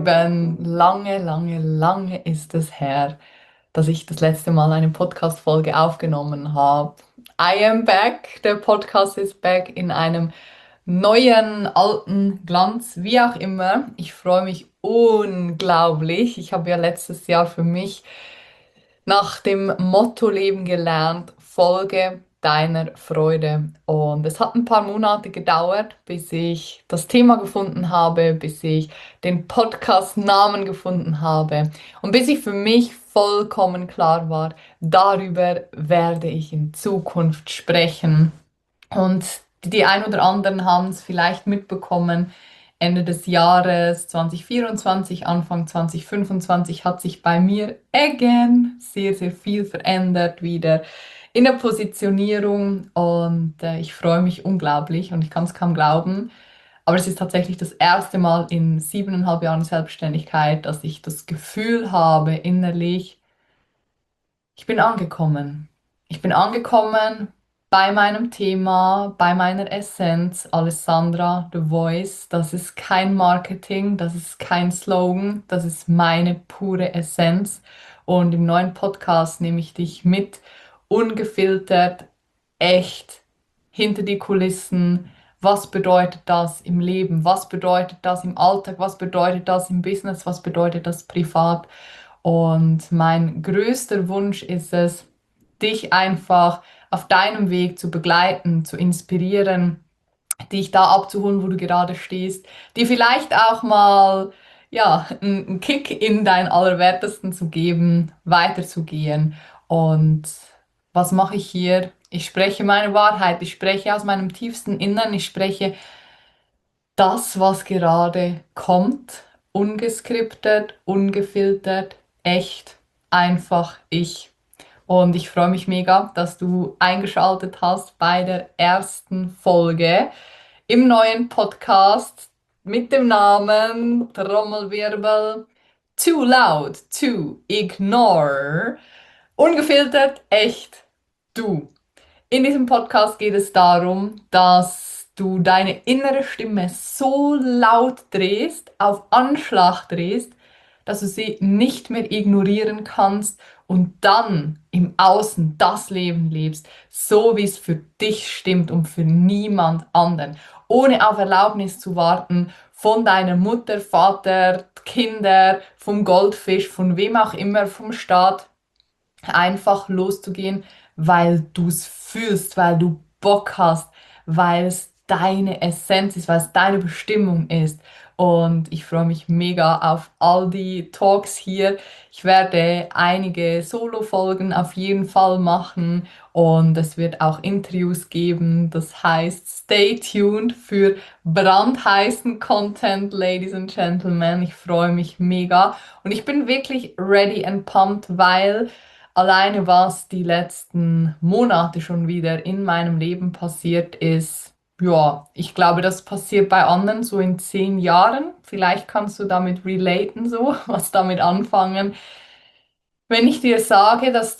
Lieben, lange, lange, lange ist es her, dass ich das letzte Mal eine Podcast-Folge aufgenommen habe. I am back, der Podcast ist back in einem neuen, alten Glanz, wie auch immer. Ich freue mich unglaublich. Ich habe ja letztes Jahr für mich nach dem Motto Leben gelernt, folge deiner Freude. Und es hat ein paar Monate gedauert, bis ich das Thema gefunden habe, bis ich den Podcast-Namen gefunden habe und bis ich für mich vollkommen klar war, darüber werde ich in Zukunft sprechen. Und die ein oder anderen haben es vielleicht mitbekommen. Ende des Jahres 2024, Anfang 2025 hat sich bei mir again sehr, sehr viel verändert wieder in der Positionierung und ich freue mich unglaublich und ich kann es kaum glauben. Aber es ist tatsächlich das erste Mal in 7,5 Jahren Selbstständigkeit, dass ich das Gefühl habe innerlich, ich bin angekommen. Ich bin angekommen bei meinem Thema, bei meiner Essenz. Alessandra, The Voice, das ist kein Marketing, das ist kein Slogan, das ist meine pure Essenz. Und im neuen Podcast nehme ich dich mit, ungefiltert, echt, hinter die Kulissen. Was bedeutet das im Leben? Was bedeutet das im Alltag? Was bedeutet das im Business? Was bedeutet das privat? Und mein größter Wunsch ist es, dich einfach auf deinem Weg zu begleiten, zu inspirieren, dich da abzuholen, wo du gerade stehst, dir vielleicht auch mal ja, einen Kick in dein Allerwertesten zu geben, weiterzugehen. Und was mache ich hier? Ich spreche meine Wahrheit, ich spreche aus meinem tiefsten Innern, ich spreche das, was gerade kommt, ungeskriptet, ungefiltert, echt, einfach ich. Und ich freue mich mega, dass du eingeschaltet hast bei der ersten Folge im neuen Podcast mit dem Namen Trommelwirbel Too Loud to Ignore. Ungefiltert, echt, du. In diesem Podcast geht es darum, dass du deine innere Stimme so laut drehst, auf Anschlag drehst, dass du sie nicht mehr ignorieren kannst und dann im Außen das Leben lebst, so wie es für dich stimmt und für niemand anderen, ohne auf Erlaubnis zu warten von deiner Mutter, Vater, Kinder, vom Goldfisch, von wem auch immer, vom Staat einfach loszugehen, weil du es fühlst, weil du Bock hast, weil es deine Essenz ist, weil es deine Bestimmung ist. Und ich freue mich mega auf all die Talks hier. Ich werde einige Solo-Folgen auf jeden Fall machen und es wird auch Interviews geben. Das heißt, stay tuned für brandheißen Content, Ladies and Gentlemen. Ich freue mich mega und ich bin wirklich ready and pumped, weil alleine was die letzten Monate schon wieder in meinem Leben passiert ist, ja, ich glaube, das passiert bei anderen so in 10 Jahren. Vielleicht kannst du damit relaten, so, was damit anfangen. Wenn ich dir sage, dass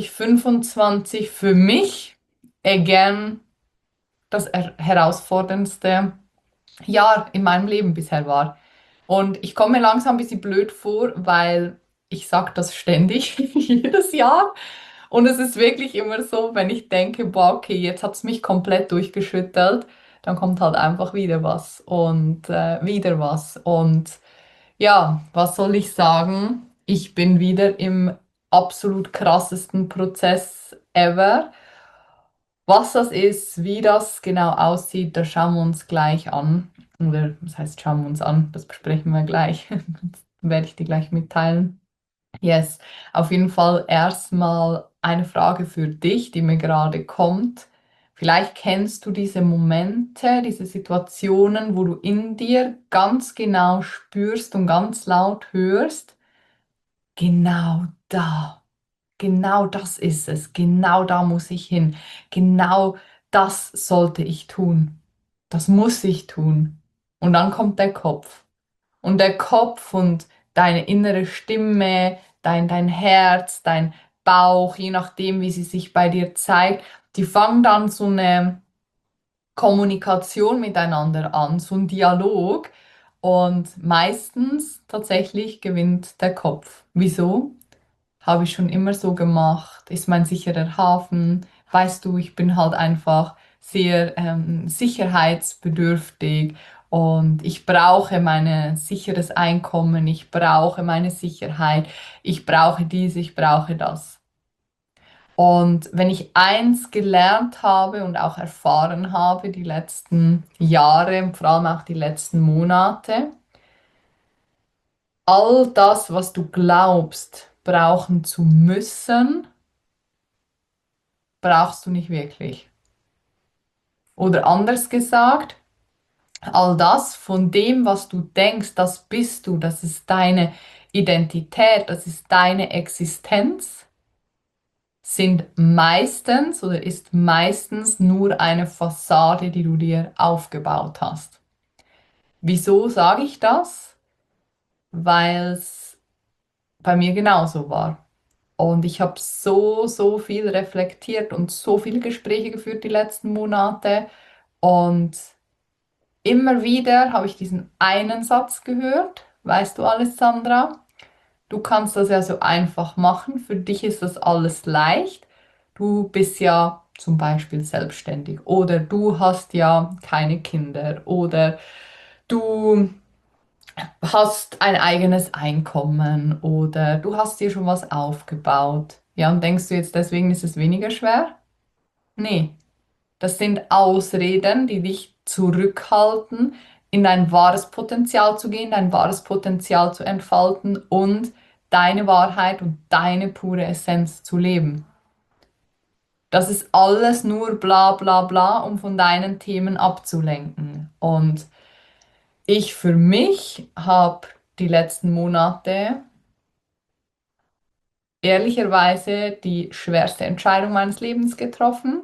2025 für mich, again, das herausforderndste Jahr in meinem Leben bisher war. Und ich komme mir langsam ein bisschen blöd vor, weil ich sage das ständig, jedes Jahr. Und es ist wirklich immer so, wenn ich denke, boah, okay, jetzt hat es mich komplett durchgeschüttelt, dann kommt halt einfach wieder was und wieder was. Und ja, was soll ich sagen? Ich bin wieder im absolut krassesten Prozess ever. Was das ist, wie das genau aussieht, das schauen wir uns gleich an. Oder was heißt, schauen wir uns an? Das besprechen wir gleich. Das werde ich dir gleich mitteilen. Yes, auf jeden Fall erstmal eine Frage für dich, die mir gerade kommt. Vielleicht kennst du diese Momente, diese Situationen, wo du in dir ganz genau spürst und ganz laut hörst, genau da. Genau das ist es. Genau da muss ich hin. Genau das sollte ich tun. Das muss ich tun. Und dann kommt der Kopf. Und der Kopf und deine innere Stimme, dein Herz, dein Bauch, je nachdem, wie sie sich bei dir zeigt, die fangen dann so eine Kommunikation miteinander an, so ein Dialog. Und meistens tatsächlich gewinnt der Kopf. Wieso? Habe ich schon immer so gemacht, ist mein sicherer Hafen. Weißt du, ich bin halt einfach sehr sicherheitsbedürftig und ich brauche mein sicheres Einkommen, ich brauche meine Sicherheit, ich brauche dies, ich brauche das. Und wenn ich eins gelernt habe und auch erfahren habe die letzten Jahre und vor allem auch die letzten Monate, all das, was du glaubst, brauchen zu müssen, brauchst du nicht wirklich. Oder anders gesagt, all das von dem, was du denkst, das bist du, das ist deine Identität, das ist deine Existenz, sind meistens oder ist meistens nur eine Fassade, die du dir aufgebaut hast. Wieso sage ich das? Weil es bei mir genauso war. Und ich habe so viel reflektiert und so viele Gespräche geführt die letzten Monate. Und immer wieder habe ich diesen einen Satz gehört. Weißt du, Alessandra, du kannst das ja so einfach machen. Für dich ist das alles leicht. Du bist ja zum Beispiel selbstständig oder du hast ja keine Kinder oder du hast ein eigenes Einkommen oder du hast dir schon was aufgebaut. Ja, und denkst du jetzt, deswegen ist es weniger schwer? Nee, das sind Ausreden, die dich zurückhalten, in dein wahres Potenzial zu gehen, dein wahres Potenzial zu entfalten und deine Wahrheit und deine pure Essenz zu leben. Das ist alles nur bla bla bla, um von deinen Themen abzulenken. Und ich für mich habe die letzten Monate ehrlicherweise die schwerste Entscheidung meines Lebens getroffen.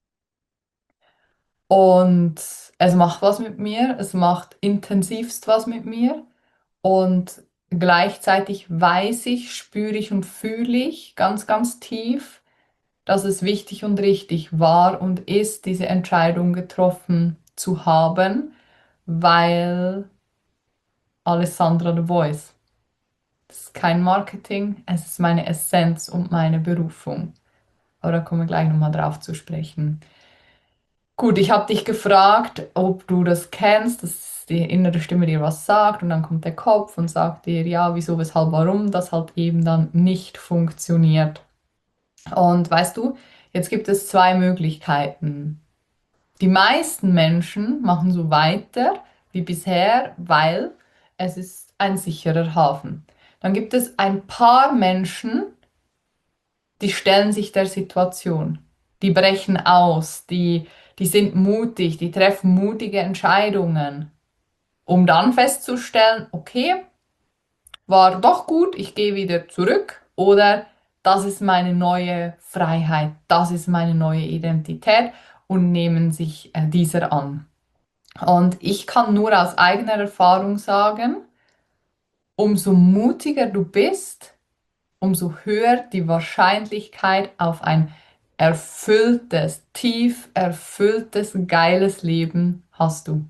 Und es macht was mit mir, es macht intensivst was mit mir. Und gleichzeitig weiß ich, spüre ich und fühle ich ganz tief, dass es wichtig und richtig war und ist, diese Entscheidung getroffen zu haben, weil Alessandra the Voice. Das ist kein Marketing, es ist meine Essenz und meine Berufung. Aber da kommen wir gleich nochmal drauf zu sprechen. Gut, ich habe dich gefragt, ob du das kennst, dass die innere Stimme dir was sagt und dann kommt der Kopf und sagt dir, ja, wieso, weshalb, warum, das halt eben dann nicht funktioniert. Und weißt du, jetzt gibt es zwei Möglichkeiten. Die meisten Menschen machen so weiter wie bisher, weil es ist ein sicherer Hafen. Dann gibt es ein paar Menschen, die stellen sich der Situation, die brechen aus, die sind mutig, die treffen mutige Entscheidungen, um dann festzustellen, okay, war doch gut, ich gehe wieder zurück oder das ist meine neue Freiheit, das ist meine neue Identität und nehmen sich dieser an. Und ich kann nur aus eigener Erfahrung sagen, umso mutiger du bist, umso höher die Wahrscheinlichkeit auf ein erfülltes, tief erfülltes, geiles Leben hast du.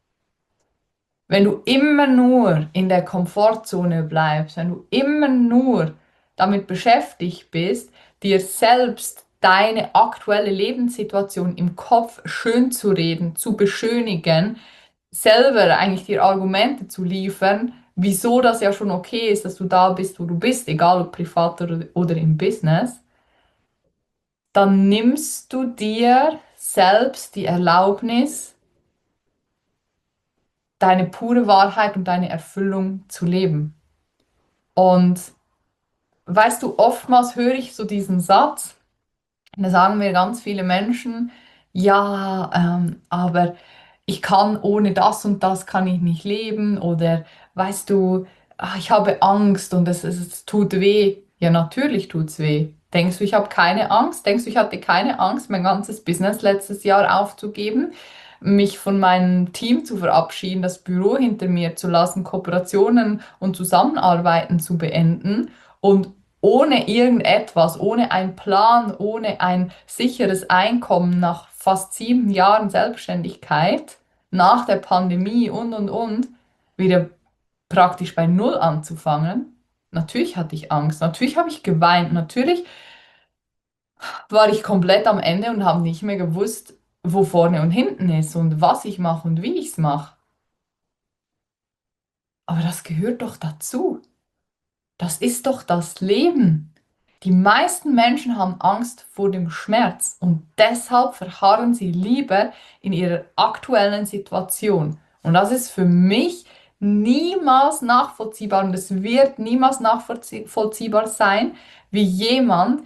Wenn du immer nur in der Komfortzone bleibst, wenn du immer nur damit beschäftigt bist, dir selbst deine aktuelle Lebenssituation im Kopf schön zu reden, zu beschönigen, selber eigentlich dir Argumente zu liefern, wieso das ja schon okay ist, dass du da bist, wo du bist, egal ob privat oder im Business, dann nimmst du dir selbst die Erlaubnis, deine pure Wahrheit und deine Erfüllung zu leben. Und weißt du, oftmals höre ich so diesen Satz, da sagen mir ganz viele Menschen, ja, aber ich kann ohne das und das kann ich nicht leben oder weißt du, ich habe Angst und es tut weh. Ja, natürlich tut's weh. Denkst du, ich habe keine Angst? Denkst du, ich hatte keine Angst, mein ganzes Business letztes Jahr aufzugeben, mich von meinem Team zu verabschieden, das Büro hinter mir zu lassen, Kooperationen und Zusammenarbeiten zu beenden und ohne irgendetwas, ohne einen Plan, ohne ein sicheres Einkommen nach fast 7 Jahren Selbstständigkeit, nach der Pandemie und. wieder praktisch bei Null anzufangen. Natürlich hatte ich Angst, natürlich habe ich geweint, natürlich war ich komplett am Ende und habe nicht mehr gewusst, wo vorne und hinten ist und was ich mache und wie ich es mache. Aber das gehört doch dazu. Das ist doch das Leben. Die meisten Menschen haben Angst vor dem Schmerz und deshalb verharren sie lieber in ihrer aktuellen Situation. Und das ist für mich niemals nachvollziehbar und es wird niemals nachvollziehbar sein, wie jemand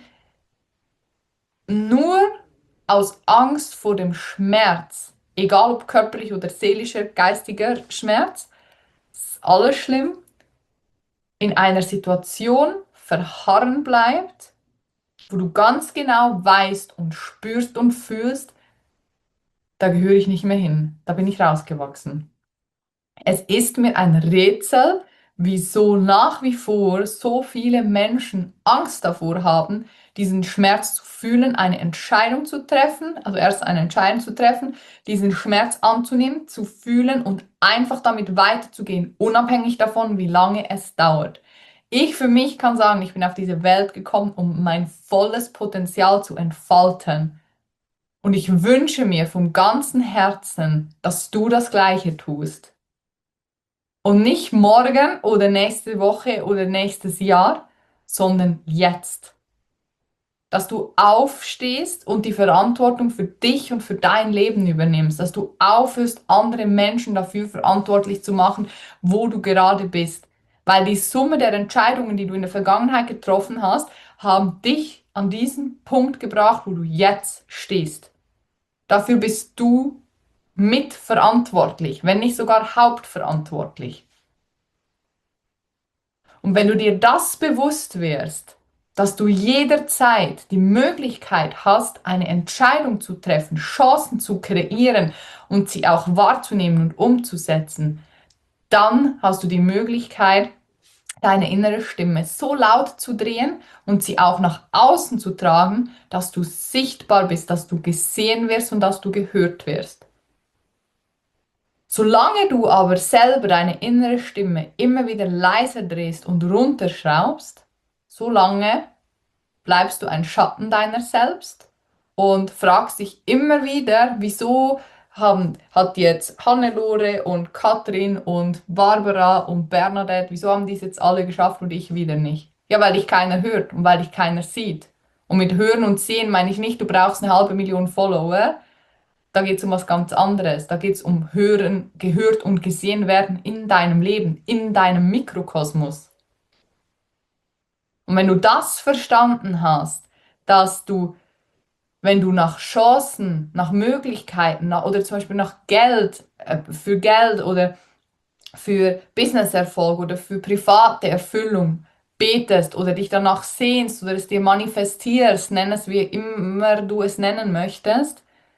nur aus Angst vor dem Schmerz, egal ob körperlich oder seelischer, geistiger Schmerz, ist alles schlimm, in einer Situation verharren bleibt, wo du ganz genau weißt und spürst und fühlst, da gehöre ich nicht mehr hin, da bin ich rausgewachsen. Es ist mir ein Rätsel, wieso nach wie vor so viele Menschen Angst davor haben, diesen Schmerz zu fühlen, eine Entscheidung zu treffen, also erst eine Entscheidung zu treffen, diesen Schmerz anzunehmen, zu fühlen und einfach damit weiterzugehen, unabhängig davon, wie lange es dauert. Ich für mich kann sagen, ich bin auf diese Welt gekommen, um mein volles Potenzial zu entfalten. Und ich wünsche mir vom ganzen Herzen, dass du das Gleiche tust. Und nicht morgen oder nächste Woche oder nächstes Jahr, sondern jetzt. Dass du aufstehst und die Verantwortung für dich und für dein Leben übernimmst. Dass du aufhörst, andere Menschen dafür verantwortlich zu machen, wo du gerade bist. Weil die Summe der Entscheidungen, die du in der Vergangenheit getroffen hast, haben dich an diesen Punkt gebracht, wo du jetzt stehst. Dafür bist du mitverantwortlich, wenn nicht sogar hauptverantwortlich. Und wenn du dir das bewusst wirst, dass du jederzeit die Möglichkeit hast, eine Entscheidung zu treffen, Chancen zu kreieren und sie auch wahrzunehmen und umzusetzen, dann hast du die Möglichkeit, deine innere Stimme so laut zu drehen und sie auch nach außen zu tragen, dass du sichtbar bist, dass du gesehen wirst und dass du gehört wirst. Solange du aber selber deine innere Stimme immer wieder leiser drehst und runterschraubst, solange bleibst du ein Schatten deiner selbst und fragst dich immer wieder, wieso hat jetzt Hannelore und Katrin und Barbara und Bernadette, wieso haben die es jetzt alle geschafft und ich wieder nicht? Ja, weil dich keiner hört und weil dich keiner sieht. Und mit Hören und Sehen meine ich nicht, du brauchst 500.000 Follower. Da geht es um was ganz anderes. Da geht es um Hören, gehört und gesehen werden in deinem Leben, in deinem Mikrokosmos. Und wenn du das verstanden hast, dass du, wenn du nach Chancen, nach Möglichkeiten oder zum Beispiel nach Geld, für Geld oder für Businesserfolg oder für private Erfüllung betest oder dich danach sehnst oder es dir manifestierst, nenn es wie immer du es nennen möchtest,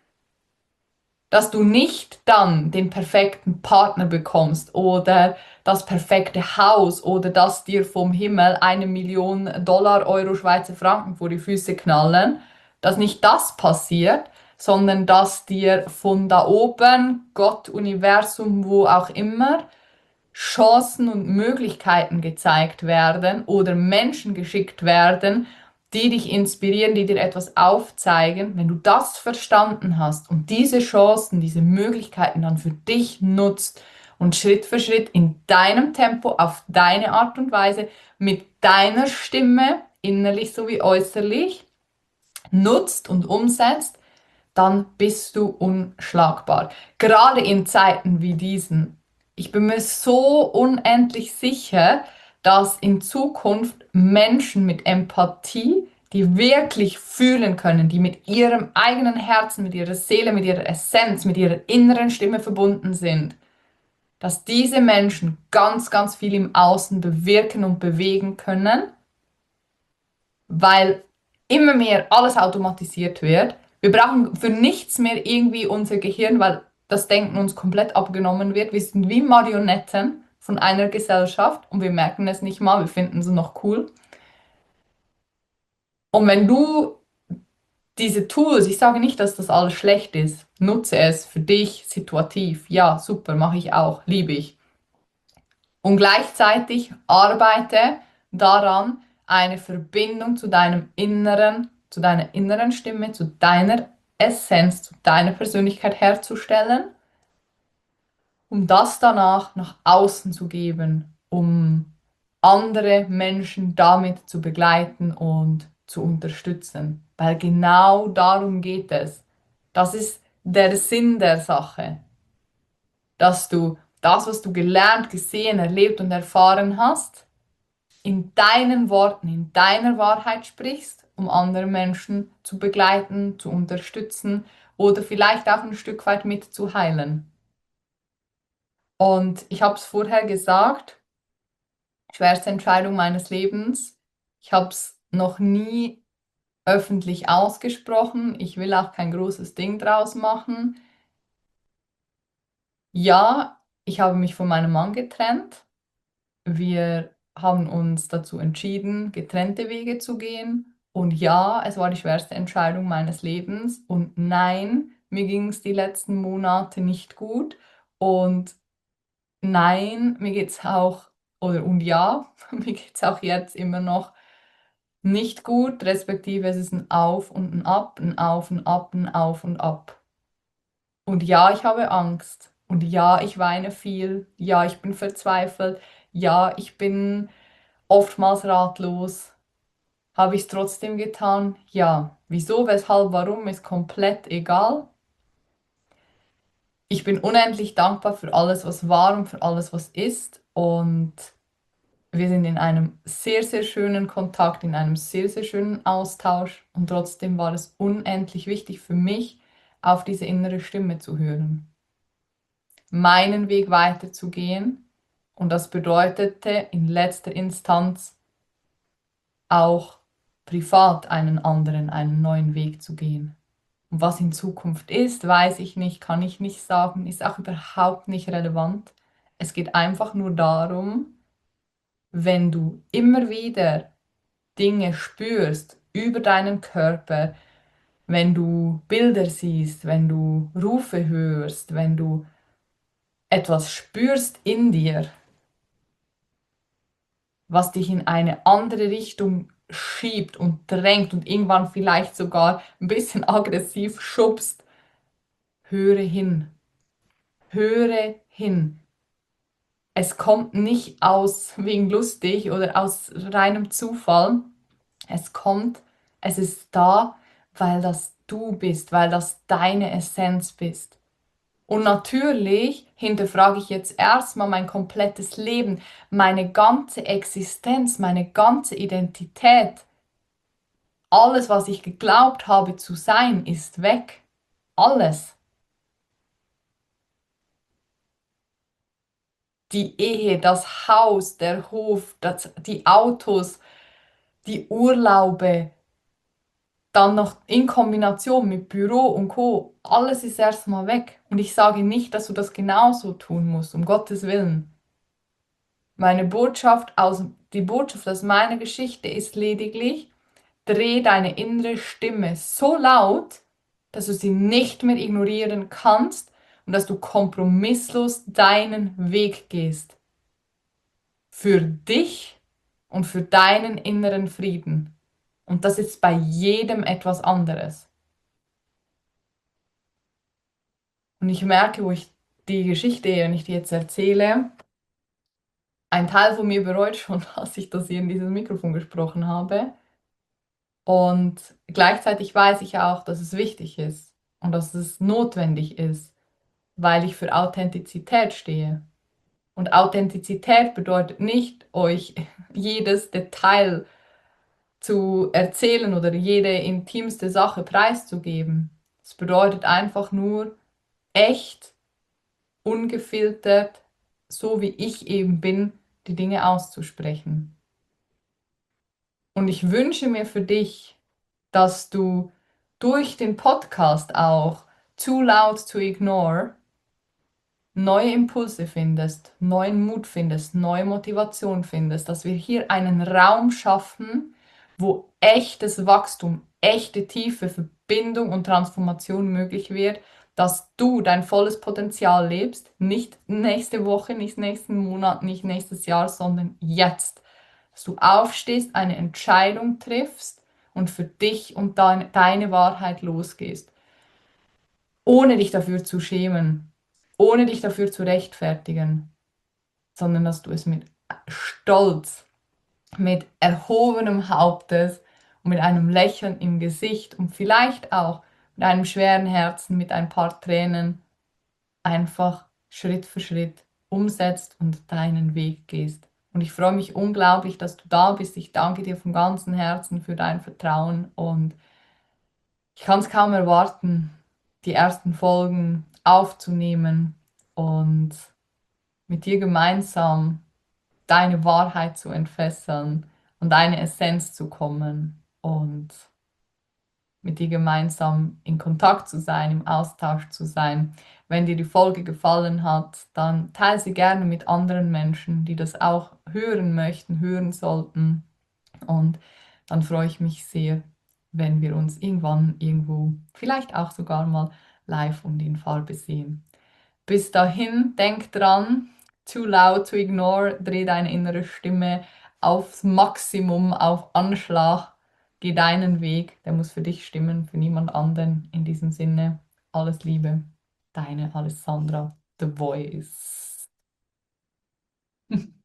dass du nicht dann den perfekten Partner bekommst oder das perfekte Haus oder dass dir vom Himmel 1 Million Dollar, Euro, Schweizer Franken vor die Füße knallen, dass nicht das passiert, sondern dass dir von da oben, Gott, Universum, wo auch immer, Chancen und Möglichkeiten gezeigt werden oder Menschen geschickt werden, die dich inspirieren, die dir etwas aufzeigen. Wenn du das verstanden hast und diese Chancen, diese Möglichkeiten dann für dich nutzt und Schritt für Schritt in deinem Tempo, auf deine Art und Weise, mit deiner Stimme, innerlich sowie äußerlich, nutzt und umsetzt, dann bist du unschlagbar. Gerade in Zeiten wie diesen. Ich bin mir so unendlich sicher, dass in Zukunft Menschen mit Empathie, die wirklich fühlen können, die mit ihrem eigenen Herzen, mit ihrer Seele, mit ihrer Essenz, mit ihrer inneren Stimme verbunden sind, dass diese Menschen ganz, ganz viel im Außen bewirken und bewegen können, weil immer mehr alles automatisiert wird. Wir brauchen für nichts mehr irgendwie unser Gehirn, weil das Denken uns komplett abgenommen wird. Wir sind wie Marionetten von einer Gesellschaft und wir merken es nicht mal, wir finden sie noch cool. Und wenn du diese Tools, ich sage nicht, dass das alles schlecht ist, nutze es für dich situativ. Ja, super, mache ich auch, liebe ich. Und gleichzeitig arbeite daran, eine Verbindung zu deiner inneren Stimme, zu deiner Essenz, zu deiner Persönlichkeit herzustellen, um das danach nach außen zu geben, um andere Menschen damit zu begleiten und zu unterstützen. Weil genau darum geht es. Das ist der Sinn der Sache, dass du das, was du gelernt, gesehen, erlebt und erfahren hast, in deinen Worten, in deiner Wahrheit sprichst, um andere Menschen zu begleiten, zu unterstützen oder vielleicht auch ein Stück weit mitzuheilen. Und ich habe es vorher gesagt, schwerste Entscheidung meines Lebens. Ich habe es noch nie öffentlich ausgesprochen. Ich will auch kein großes Ding draus machen. Ja, ich habe mich von meinem Mann getrennt. Wir haben uns dazu entschieden, getrennte Wege zu gehen. Und ja, es war die schwerste Entscheidung meines Lebens. Und nein, mir ging es die letzten Monate nicht gut. Und nein, mir geht es auch, und ja, mir geht es auch jetzt immer noch nicht gut, respektive es ist ein Auf und ein Ab, ein Auf und Ab, ein Auf und Ab. Und ja, ich habe Angst. Und ja, ich weine viel. Ja, ich bin verzweifelt. Ja, ich bin oftmals ratlos. Habe ich es trotzdem getan? Ja. Wieso, weshalb, warum ist komplett egal. Ich bin unendlich dankbar für alles, was war und für alles, was ist. Und wir sind in einem sehr, sehr schönen Kontakt, in einem sehr, sehr schönen Austausch. Und trotzdem war es unendlich wichtig für mich, auf diese innere Stimme zu hören, meinen Weg weiterzugehen. Und das bedeutete in letzter Instanz auch privat einen neuen Weg zu gehen. Und was in Zukunft ist, weiß ich nicht, kann ich nicht sagen, ist auch überhaupt nicht relevant. Es geht einfach nur darum, wenn du immer wieder Dinge spürst über deinen Körper, wenn du Bilder siehst, wenn du Rufe hörst, wenn du etwas spürst in dir, was dich in eine andere Richtung schiebt und drängt und irgendwann vielleicht sogar ein bisschen aggressiv schubst, höre hin. Höre hin. Es kommt nicht aus wegen lustig oder aus reinem Zufall. Es ist da, weil das du bist, weil das deine Essenz bist. Und natürlich hinterfrage ich jetzt erstmal mein komplettes Leben, meine ganze Existenz, meine ganze Identität. Alles, was ich geglaubt habe zu sein, ist weg. Alles. Die Ehe, das Haus, der Hof, die Autos, die Urlaube, dann noch in Kombination mit Büro und Co. Alles ist erstmal weg. Und ich sage nicht, dass du das genauso tun musst, um Gottes Willen. Die Botschaft aus meiner Geschichte ist lediglich, dreh deine innere Stimme so laut, dass du sie nicht mehr ignorieren kannst und dass du kompromisslos deinen Weg gehst. Für dich und für deinen inneren Frieden. Und das ist bei jedem etwas anderes. Und ich merke, wo ich die Geschichte, wenn ich die jetzt erzähle, ein Teil von mir bereut schon, dass ich das hier in dieses Mikrofon gesprochen habe. Und gleichzeitig weiß ich auch, dass es wichtig ist und dass es notwendig ist, weil ich für Authentizität stehe. Und Authentizität bedeutet nicht, euch jedes Detail zu erzählen oder jede intimste Sache preiszugeben. Es bedeutet einfach nur echt, ungefiltert, so wie ich eben bin, die Dinge auszusprechen. Und ich wünsche mir für dich, dass du durch den Podcast auch Too Loud to Ignore neue Impulse findest, neuen Mut findest, neue Motivation findest, dass wir hier einen Raum schaffen, wo echtes Wachstum, echte tiefe Verbindung und Transformation möglich wird, dass du dein volles Potenzial lebst, nicht nächste Woche, nicht nächsten Monat, nicht nächstes Jahr, sondern jetzt. Dass du aufstehst, eine Entscheidung triffst und für dich und deine Wahrheit losgehst, ohne dich dafür zu schämen, ohne dich dafür zu rechtfertigen, sondern dass du es mit Stolz, mit erhobenem Hauptes und mit einem Lächeln im Gesicht und vielleicht auch mit einem schweren Herzen, mit ein paar Tränen einfach Schritt für Schritt umsetzt und deinen Weg gehst. Und ich freue mich unglaublich, dass du da bist. Ich danke dir von ganzem Herzen für dein Vertrauen und ich kann es kaum erwarten, die ersten Folgen aufzunehmen und mit dir gemeinsam deine Wahrheit zu entfesseln und deine Essenz zu kommen und mit dir gemeinsam in Kontakt zu sein, im Austausch zu sein. Wenn dir die Folge gefallen hat, dann teile sie gerne mit anderen Menschen, die das auch hören möchten, hören sollten. Und dann freue ich mich sehr, wenn wir uns irgendwann irgendwo, vielleicht auch sogar mal live und in Farbe sehen. Bis dahin, denk dran, too loud to ignore, dreh deine innere Stimme aufs Maximum, auf Anschlag, geh deinen Weg, der muss für dich stimmen, für niemand anderen. In diesem Sinne, alles Liebe, deine Alessandra, The Voice.